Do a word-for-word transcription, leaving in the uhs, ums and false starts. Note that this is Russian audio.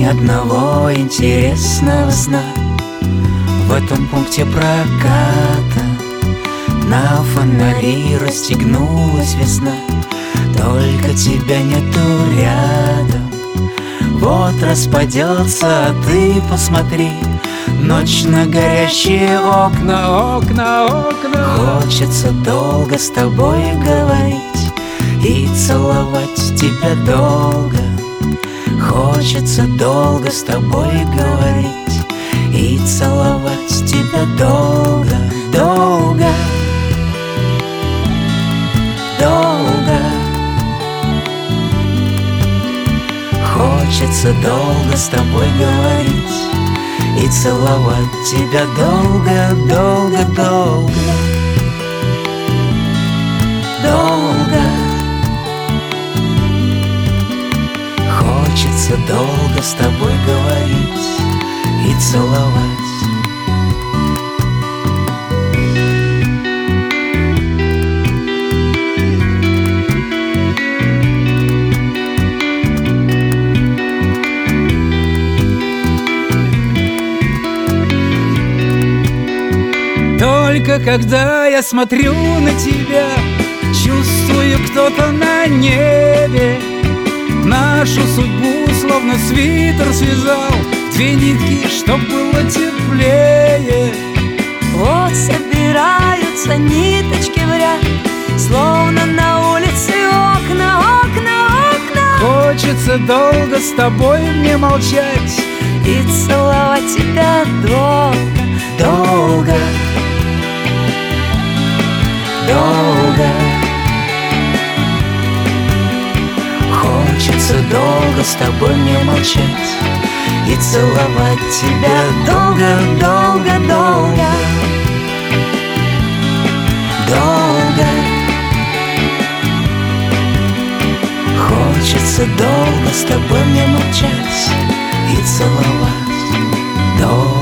ни одного интересного сна. В этом пункте проката на фонари расстегнулась весна. Только тебя нету рядом. Вот распадется, а ты посмотри. Ночь на горящие окна, окна, окна. Хочется долго с тобой говорить и целовать тебя долго. Хочется долго с тобой говорить и целовать тебя долго, долго, долго. Хочется долго с тобой говорить и целовать тебя долго, долго, долго, долго. Хочется долго с тобой говорить и целовать. Только когда я смотрю на тебя, чувствую, кто-то на небе нашу судьбу словно свитер связал, две нитки, чтоб было теплее. Вот собираются ниточки в ряд, словно на улице окна, окна, окна. Хочется долго с тобой мне молчать и целовать тебя долго, долго, долго. Хочется долго с тобой мне молчать и целовать тебя долго, долго, долго, долго. Хочется долго с тобой мне молчать и целовать долго.